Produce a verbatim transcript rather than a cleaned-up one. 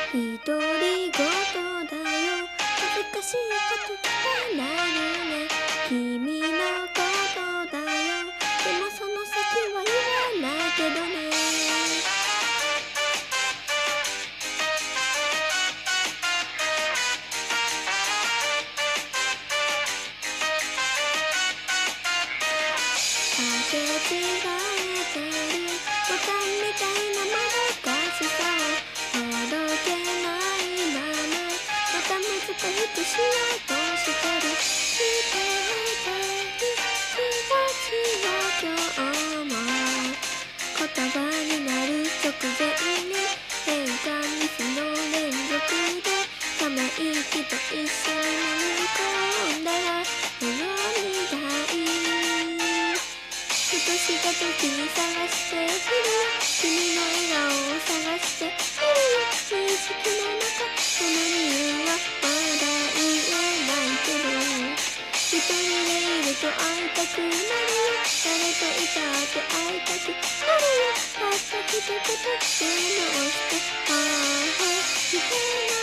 独り言だよ、難しいこと聞かないよね。君のことだよ、でもその先は言わないけどね。かけ違えてるボタンみたいなもどかしさをほどけないまま、また難しくしようとしてる。している気持ちを今日も言葉になる直前に変換ミスの連続でため息と一緒に飲み込んだら泳ぎたい。ふとした時に探しているよ、君の笑顔を探しているよ。無意識の中、その理由はまだ言えないけど、一人でいると会いたくなるよ。誰といたって会いたくなるよ。たった一言でも押して、ああ、見てない